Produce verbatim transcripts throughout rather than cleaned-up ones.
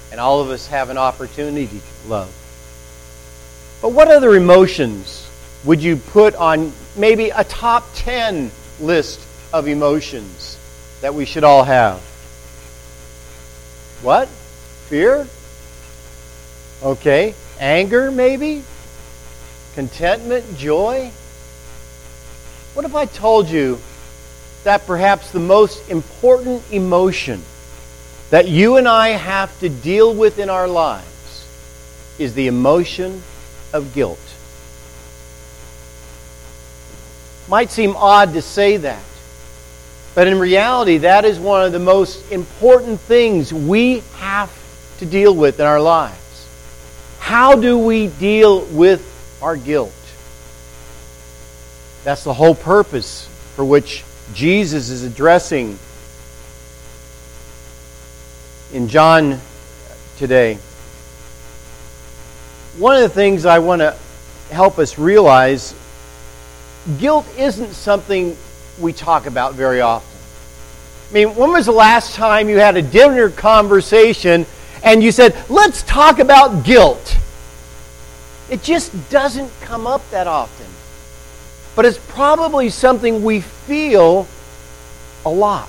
And all of us have an opportunity to love. But what other emotions would you put on maybe a top ten list of emotions that we should all have? What? Fear? Okay. Anger, maybe? Contentment? Joy? What if I told you that perhaps the most important emotion that you and I have to deal with in our lives is the emotion of guilt? Might seem odd to say that, but in reality, that is one of the most important things we have to deal with in our lives. How do we deal with our guilt? That's the whole purpose for which Jesus is addressing in John today. One of the things I want to help us realize, guilt isn't something we talk about very often. I mean, when was the last time you had a dinner conversation and you said, let's talk about guilt? It just doesn't come up that often. But it's probably something we feel a lot.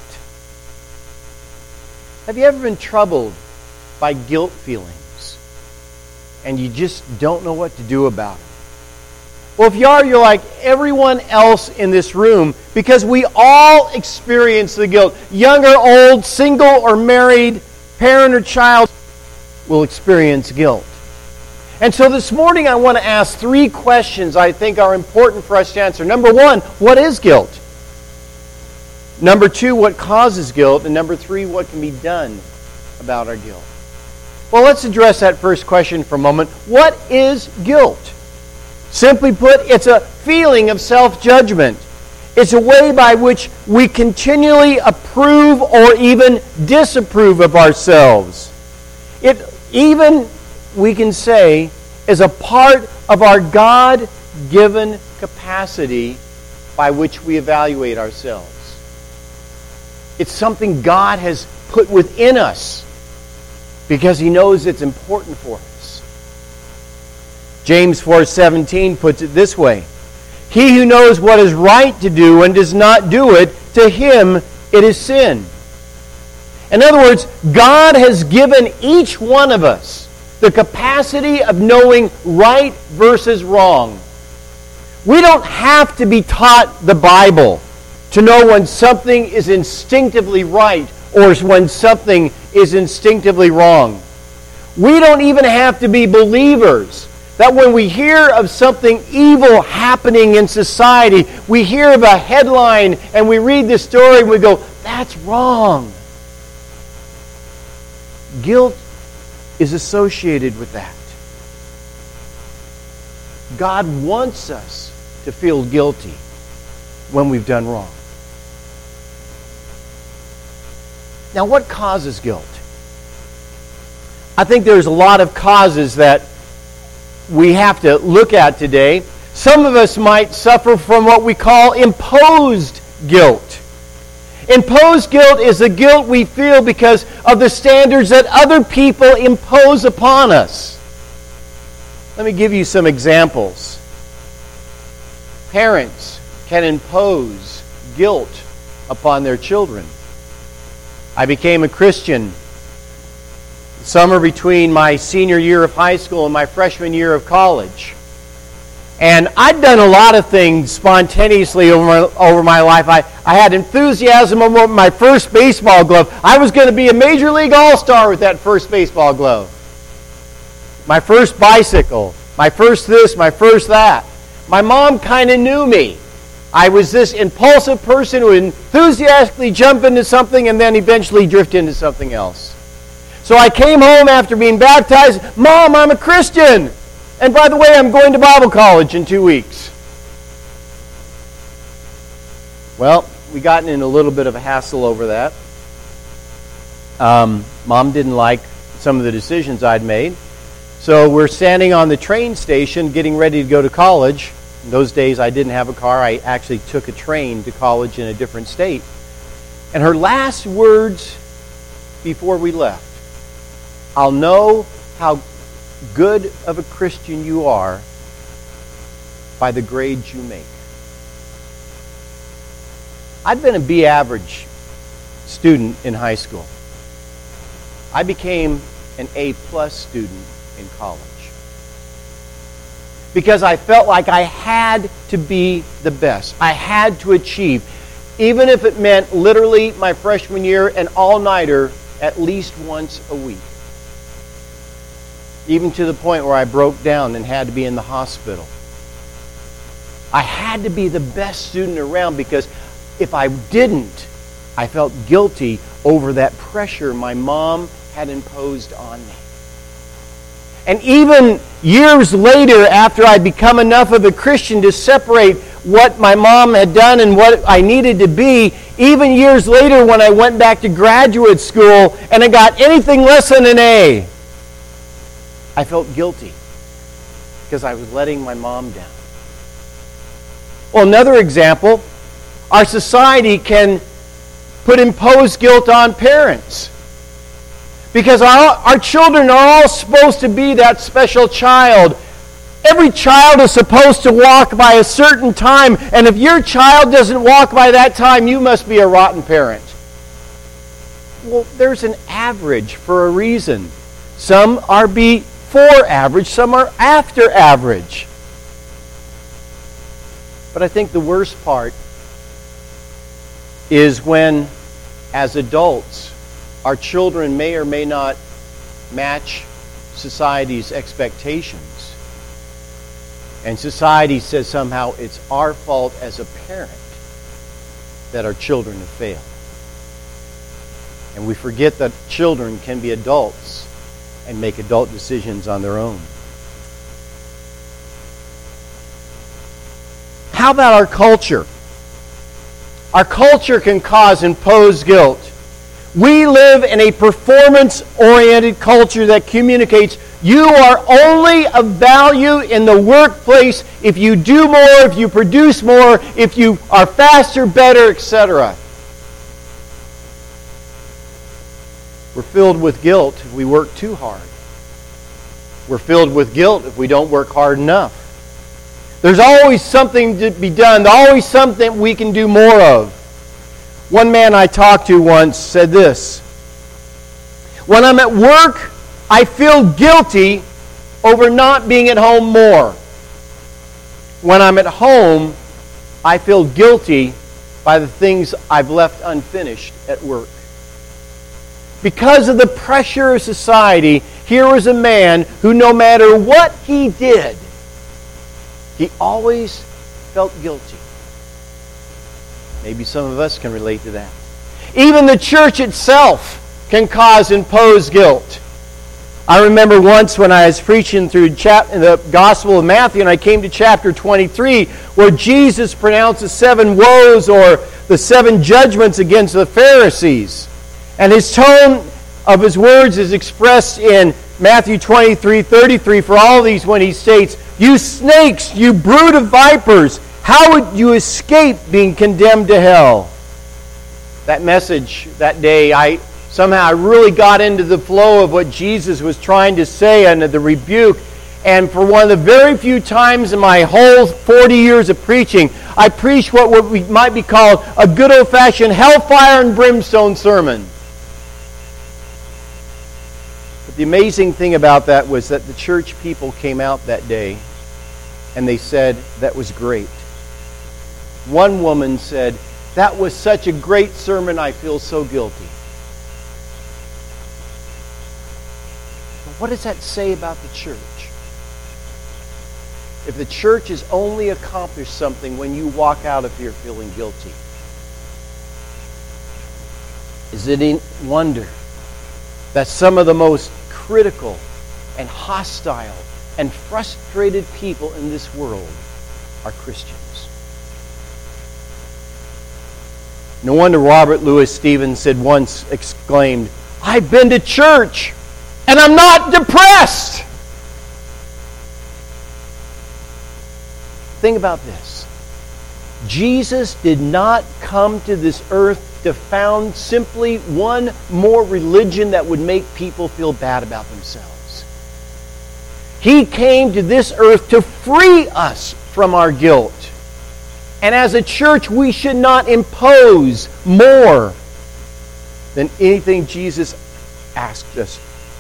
Have you ever been troubled by guilt feelings and you just don't know what to do about it? Well, if you are, you're like everyone else in this room, because we all experience the guilt. Young or old, single or married, parent or child will experience guilt. And so this morning I want to ask three questions I think are important for us to answer. Number one, what is guilt? Number two, what causes guilt? And number three, what can be done about our guilt? Well, let's address that first question for a moment. What is guilt? Simply put, it's a feeling of self-judgment. It's a way by which we continually approve or even disapprove of ourselves. It even, we can say, is a part of our God-given capacity by which we evaluate ourselves. It's something God has put within us because He knows it's important for us. James four seventeen puts it this way: he who knows what is right to do and does not do it, to him it is sin. In other words, God has given each one of us the capacity of knowing right versus wrong. We don't have to be taught the Bible to know when something is instinctively right or when something is instinctively wrong. We don't even have to be believers that when we hear of something evil happening in society, we hear of a headline and we read the story and we go, that's wrong. Guilt is associated with that. God wants us to feel guilty when we've done wrong. Now, what causes guilt? I think there's a lot of causes that we have to look at today. Some of us might suffer from what we call imposed guilt. Imposed guilt is the guilt we feel because of the standards that other people impose upon us. Let me give you some examples. Parents can impose guilt upon their children. I became a Christian summer between my senior year of high school and my freshman year of college. And I'd done a lot of things spontaneously over my, over my life. I, I had enthusiasm over my first baseball glove. I was going to be a Major League All-Star with that first baseball glove. My first bicycle. My first this, my first that. My mom kind of knew me. I was this impulsive person who would enthusiastically jump into something and then eventually drift into something else. So I came home after being baptized. Mom, I'm a Christian. And by the way, I'm going to Bible college in two weeks. Well, we got in a little bit of a hassle over that. Um, Mom didn't like some of the decisions I'd made. So we're standing on the train station getting ready to go to college. In those days, I didn't have a car. I actually took a train to college in a different state. And her last words before we left I'll know how good of a Christian you are by the grades you make. I'd been a B average student in high school. I became an A plus student in college because I felt like I had to be the best. I had to achieve, even if it meant literally my freshman year an all-nighter at least once a week. Even to the point where I broke down and had to be in the hospital. I had to be the best student around because if I didn't, I felt guilty over that pressure my mom had imposed on me. And even years later, after I'd become enough of a Christian to separate what my mom had done and what I needed to be, even years later when I went back to graduate school and I got anything less than an A, I felt guilty because I was letting my mom down. Well, another example, our society can put imposed guilt on parents. Because our, our children are all supposed to be that special child. Every child is supposed to walk by a certain time, and if your child doesn't walk by that time, you must be a rotten parent. Well, there's an average for a reason. Some are before average, some are after average. But I think the worst part is when, as adults, our children may or may not match society's expectations. And society says somehow it's our fault as a parent that our children have failed. And we forget that children can be adults and make adult decisions on their own. How about our culture? Our culture can cause imposed guilt. We live in a performance-oriented culture that communicates you are only of value in the workplace if you do more, if you produce more, if you are faster, better, et cetera. We're filled with guilt if we work too hard. We're filled with guilt if we don't work hard enough. There's always something to be done. There's always something we can do more of. One man I talked to once said this: when I'm at work, I feel guilty over not being at home more. When I'm at home, I feel guilty by the things I've left unfinished at work. Because of the pressure of society, here was a man who, no matter what he did, he always felt guilty. Maybe some of us can relate to that. Even the church itself can cause imposed guilt. I remember once when I was preaching through chap- in the Gospel of Matthew, and I came to chapter twenty-three, where Jesus pronounces seven woes or the seven judgments against the Pharisees. And his tone of his words is expressed in Matthew twenty-three thirty-three for all of these when he states, "You snakes, you brood of vipers, how would you escape being condemned to hell?" That message that day, I somehow I really got into the flow of what Jesus was trying to say and the rebuke. And for one of the very few times in my whole forty years of preaching, I preached what we might be called a good old-fashioned hellfire and brimstone sermon. But the amazing thing about that was that the church people came out that day and they said, "That was great." One woman said, "That was such a great sermon, I feel so guilty." But what does that say about the church? If the church has only accomplished something when you walk out of here feeling guilty, is it any wonder that some of the most critical and hostile and frustrated people in this world are Christians? No wonder Robert Louis Stevenson once exclaimed, "I've been to church and I'm not depressed." Think about this. Jesus did not come to this earth to found simply one more religion that would make people feel bad about themselves. He came to this earth to free us from our guilt. And as a church, we should not impose more than anything Jesus asked us.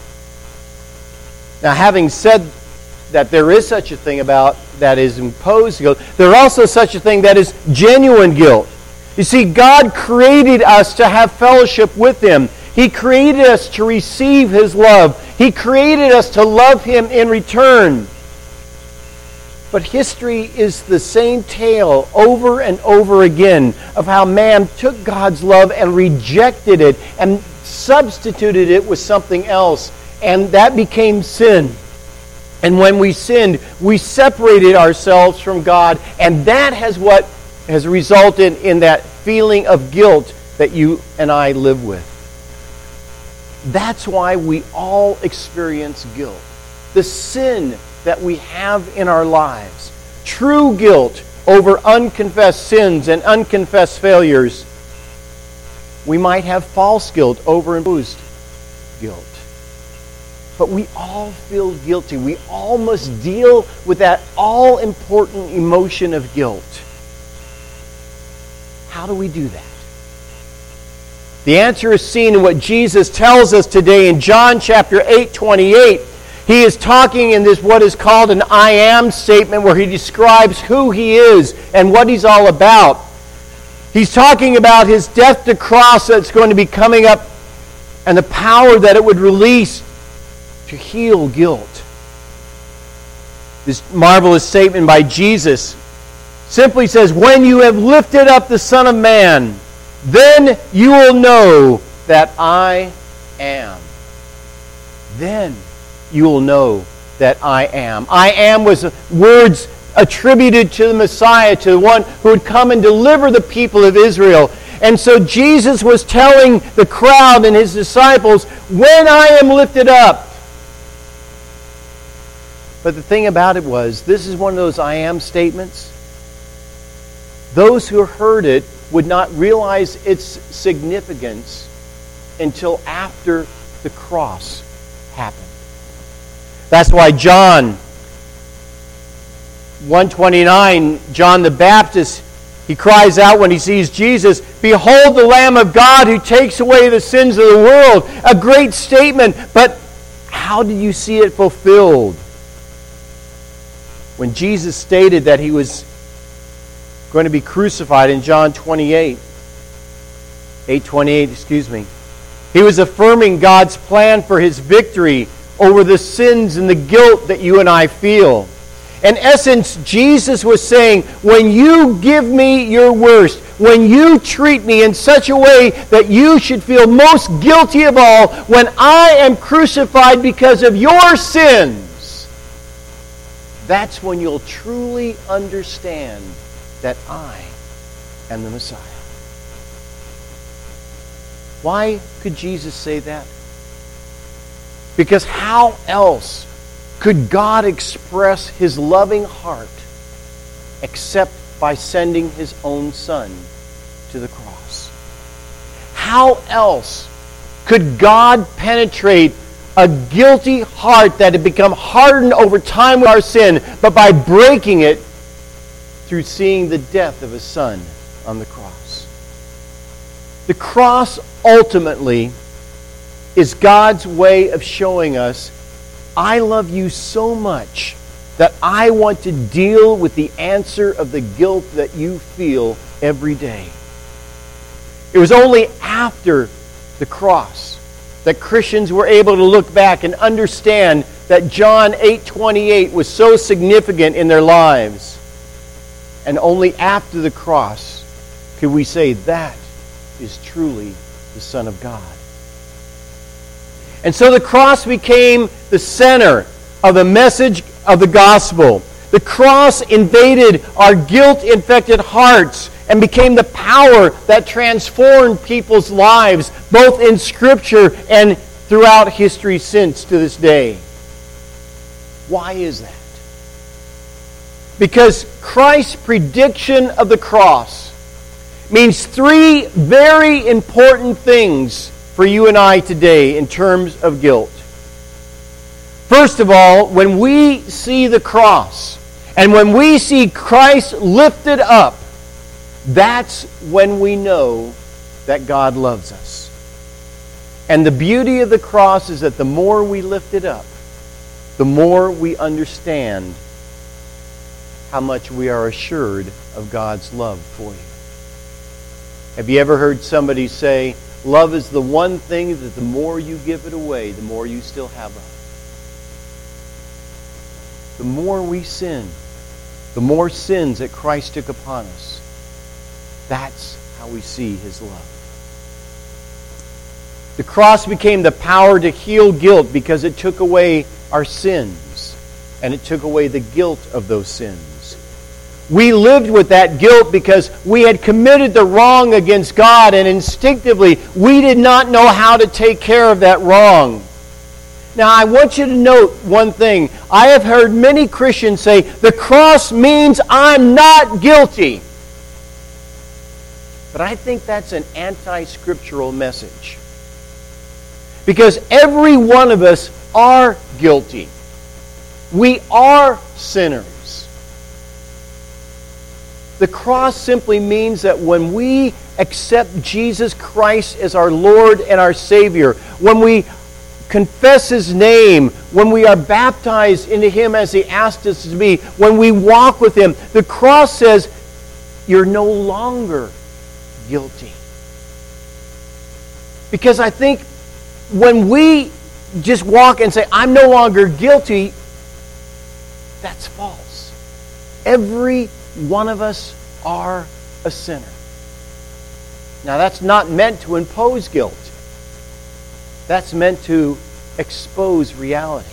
Now, having said that there is such a thing about that is imposed guilt, there is also such a thing that is genuine guilt. You see, God created us to have fellowship with Him. He created us to receive His love. He created us to love Him in return. But history is the same tale over and over again of how man took God's love and rejected it and substituted it with something else. And that became sin. And when we sinned, we separated ourselves from God. And that has what has resulted in that feeling of guilt that you and I live with. That's why we all experience guilt. The sin that we have in our lives. True guilt over unconfessed sins and unconfessed failures. We might have false guilt over imposed guilt. But we all feel guilty. We all must deal with that all-important emotion of guilt. How do we do that? The answer is seen in what Jesus tells us today in John chapter eight, twenty-eight. He is talking in this what is called an I am statement where he describes who he is and what he's all about. He's talking about his death to cross that's going to be coming up and the power that it would release to heal guilt. This marvelous statement by Jesus simply says, when you have lifted up the Son of Man, then you will know that I am. Then you will know that I am. I am was words attributed to the Messiah, to the one who would come and deliver the people of Israel. And so Jesus was telling the crowd and his disciples, when I am lifted up. But the thing about it was, this is one of those I am statements. Those who heard it would not realize its significance until after the cross happened. That's why John one twenty-nine, John the Baptist, he cries out when he sees Jesus, "Behold the Lamb of God who takes away the sins of the world." A great statement, but how did you see it fulfilled? When Jesus stated that he was going to be crucified in John twenty-eight, eight twenty-eight, excuse me, he was affirming God's plan for his victory over the sins and the guilt that you and I feel. In essence, Jesus was saying, when you give me your worst, when you treat me in such a way that you should feel most guilty of all, when I am crucified because of your sins, that's when you'll truly understand that I am the Messiah. Why could Jesus say that? Because how else could God express his loving heart except by sending his own Son to the cross? How else could God penetrate a guilty heart that had become hardened over time with our sin, but by breaking it through seeing the death of his Son on the cross? The cross ultimately is God's way of showing us, I love you so much that I want to deal with the answer of the guilt that you feel every day. It was only after the cross that Christians were able to look back and understand that John eight twenty-eight was so significant in their lives. And only after the cross could we say that is truly the Son of God. And so the cross became the center of the message of the gospel. The cross invaded our guilt-infected hearts and became the power that transformed people's lives, both in Scripture and throughout history since to this day. Why is that? Because Christ's prediction of the cross means three very important things for you and I today in terms of guilt. First of all, when we see the cross, and when we see Christ lifted up, that's when we know that God loves us. And the beauty of the cross is that the more we lift it up, the more we understand how much we are assured of God's love for you. Have you ever heard somebody say, love is the one thing that the more you give it away, the more you still have of it? The more we sin, the more sins that Christ took upon us, that's how we see His love. The cross became the power to heal guilt because it took away our sins, and it took away the guilt of those sins. We lived with that guilt because we had committed the wrong against God, and instinctively we did not know how to take care of that wrong. Now, I want you to note one thing. I have heard many Christians say, the cross means I'm not guilty. But I think that's an anti-scriptural message. Because every one of us are guilty. We are sinners. The cross simply means that when we accept Jesus Christ as our Lord and our Savior, when we confess His name, when we are baptized into Him as He asked us to be, when we walk with Him, the cross says, you're no longer guilty. Because I think when we just walk and say, I'm no longer guilty, that's false. Every one of us are a sinner. Now, that's not meant to impose guilt. That's meant to expose reality.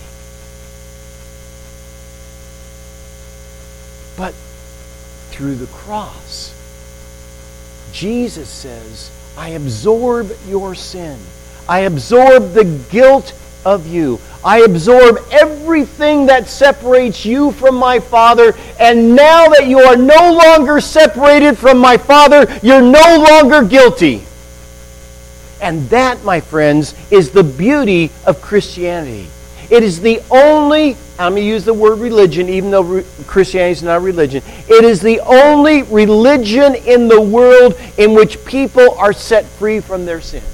But through the cross, Jesus says, I absorb your sin. I absorb the guilt of you. I absorb everything that separates you from my Father. And now that you are no longer separated from my Father, you're no longer guilty. And that, my friends, is the beauty of Christianity. It is the only, I'm going to use the word religion, even though re- Christianity is not a religion. It is the only religion in the world in which people are set free from their sins.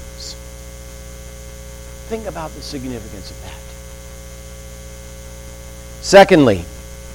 Think about the significance of that. Secondly,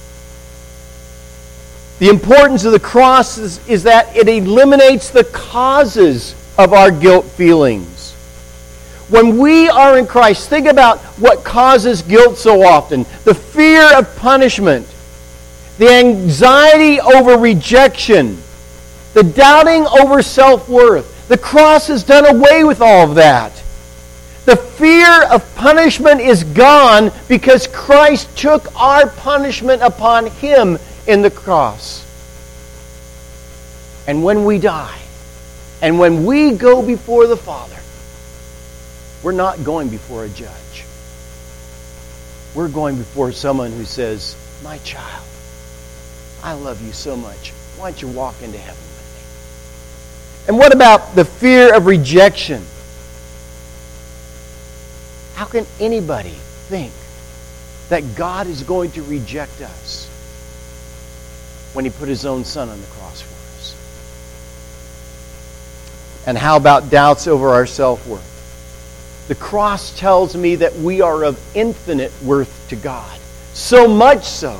the importance of the cross is, is that it eliminates the causes of our guilt feelings. When we are in Christ, think about what causes guilt so often. The fear of punishment, the anxiety over rejection, the doubting over self-worth. The cross has done away with all of that. The fear of punishment is gone because Christ took our punishment upon Him in the cross. And when we die, and when we go before the Father, we're not going before a judge. We're going before someone who says, my child, I love you so much. Why don't you walk into heaven with me? And what about the fear of rejection? How can anybody think that God is going to reject us when He put His own Son on the cross for us? And how about doubts over our self-worth? The cross tells me that we are of infinite worth to God. So much so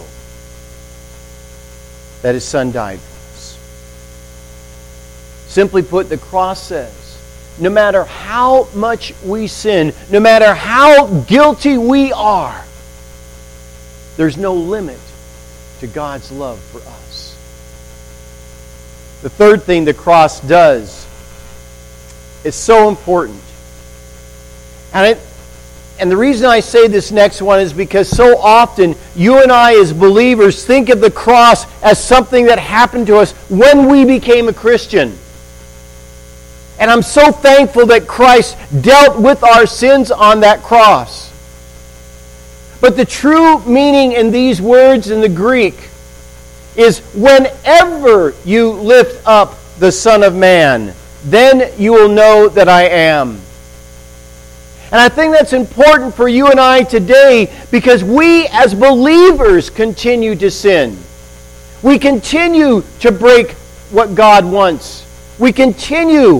that His Son died for us. Simply put, the cross says, no matter how much we sin, no matter how guilty we are, there's no limit to God's love for us. The third thing the cross does is so important. And, it, and the reason I say this next one is because so often you and I as believers think of the cross as something that happened to us when we became a Christian. And I'm so thankful that Christ dealt with our sins on that cross. But the true meaning in these words in the Greek is whenever you lift up the Son of Man, then you will know that I am. And I think that's important for you and I today because we as believers continue to sin. We continue to break what God wants. We continue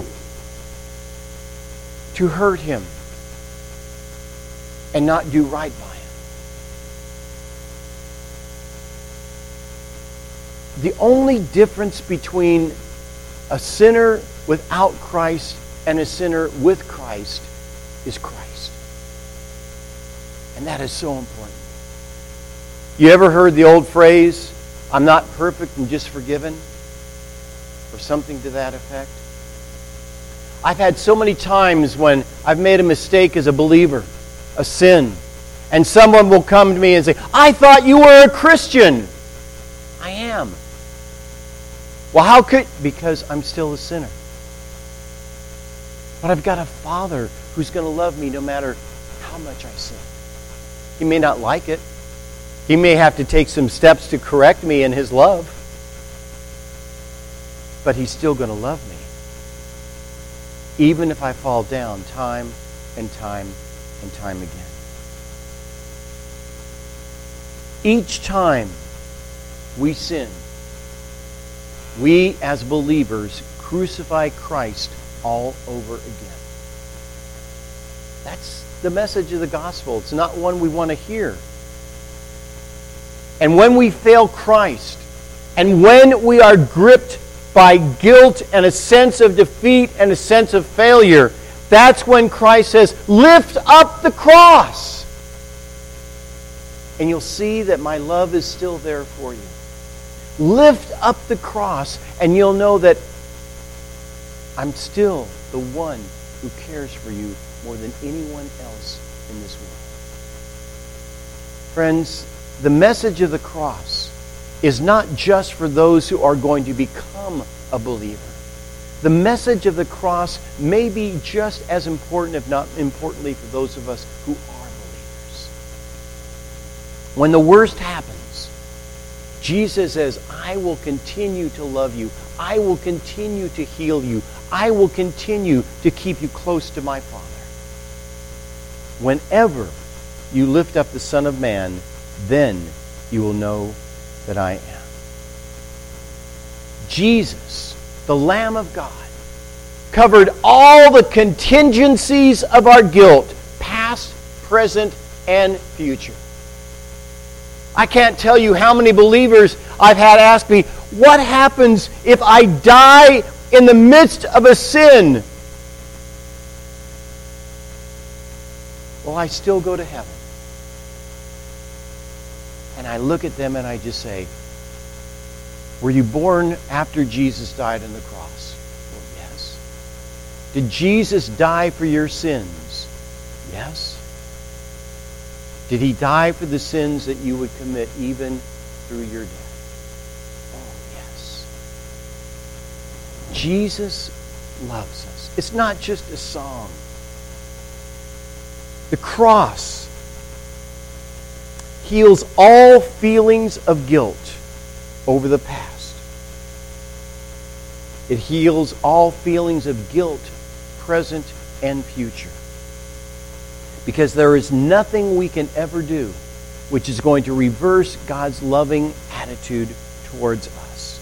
to hurt Him and not do right by Him. The only difference between a sinner without Christ and a sinner with Christ is Christ. And that is so important. You ever heard the old phrase, I'm not perfect and just forgiven? Or something to that effect? I've had so many times when I've made a mistake as a believer, a sin, and someone will come to me and say, I thought you were a Christian. I am. Well, how could... Because I'm still a sinner. But I've got a Father who's going to love me no matter how much I sin. He may not like it. He may have to take some steps to correct me in His love. But He's still going to love me. Even if I fall down time and time and time again. Each time we sin, we as believers crucify Christ all over again. That's the message of the gospel. It's not one we want to hear. And when we fail Christ, and when we are gripped by guilt and a sense of defeat and a sense of failure, that's when Christ says, lift up the cross. And you'll see that my love is still there for you. Lift up the cross and you'll know that I'm still the one who cares for you more than anyone else in this world. Friends, the message of the cross is not just for those who are going to become a believer. The message of the cross may be just as important, if not importantly, for those of us who are believers. When the worst happens, Jesus says, I will continue to love you. I will continue to heal you. I will continue to keep you close to my Father. Whenever you lift up the Son of Man, then you will know that I am. Jesus, the Lamb of God, covered all the contingencies of our guilt, past, present, and future. I can't tell you how many believers I've had ask me, what happens if I die in the midst of a sin? Well, I still go to heaven. And I look at them and I just say, were you born after Jesus died on the cross? Well, yes. Did Jesus die for your sins? Yes. Did He die for the sins that you would commit even through your death? Oh, yes. Jesus loves us. It's not just a song. The cross heals all feelings of guilt over the past. It heals all feelings of guilt, present and future. Because there is nothing we can ever do which is going to reverse God's loving attitude towards us.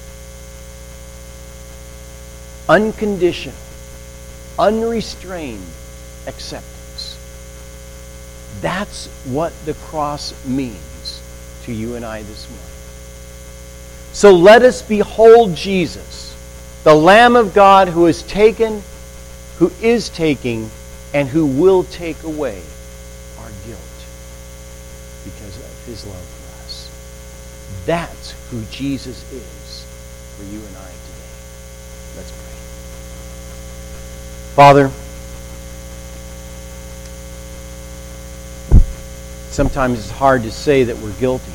Unconditional, unrestrained acceptance. That's what the cross means to you and I this morning. So let us behold Jesus, the Lamb of God who has taken, who is taking, and who will take away our guilt because of His love for us. That's who Jesus is for you and I today. Let's pray. Father, sometimes it's hard to say that we're guilty.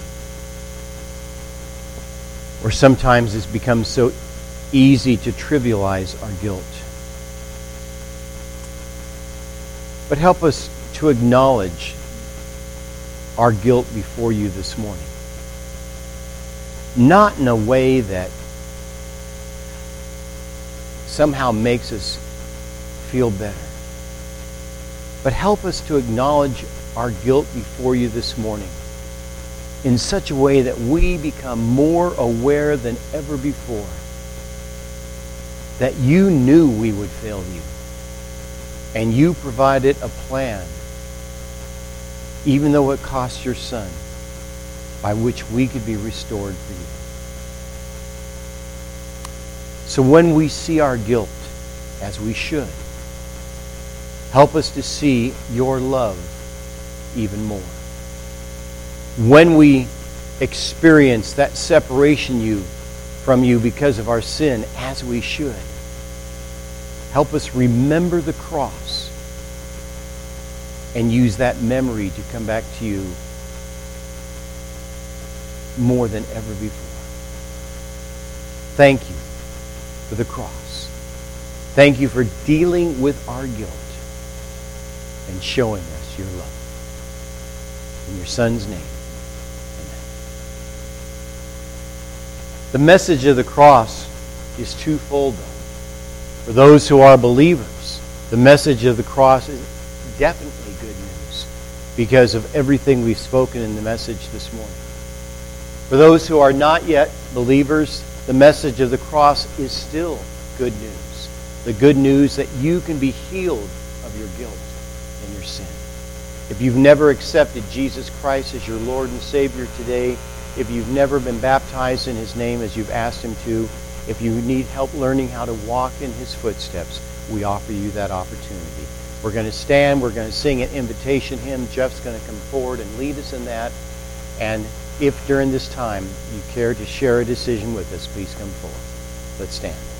Or sometimes it's become so easy to trivialize our guilt. But help us to acknowledge our guilt before you this morning. Not in a way that somehow makes us feel better. But help us to acknowledge our guilt before you this morning in such a way that we become more aware than ever before that you knew we would fail you, and you provided a plan, even though it cost your Son, by which we could be restored for you. So when we see our guilt, as we should, help us to see your love even more. When we experience that separation you from you because of our sin, as we should, help us remember the cross and use that memory to come back to you more than ever before. Thank you for the cross. Thank you for dealing with our guilt and showing us your love. In your Son's name, amen. The message of the cross is twofold, though. For those who are believers, the message of the cross is definitely good news because of everything we've spoken in the message this morning. For those who are not yet believers, the message of the cross is still good news. The good news that you can be healed of your guilt and your sin. If you've never accepted Jesus Christ as your Lord and Savior today, if you've never been baptized in His name as you've asked Him to, if you need help learning how to walk in His footsteps, we offer you that opportunity. We're going to stand. We're going to sing an invitation hymn. Jeff's going to come forward and lead us in that. And if during this time you care to share a decision with us, please come forward. Let's stand.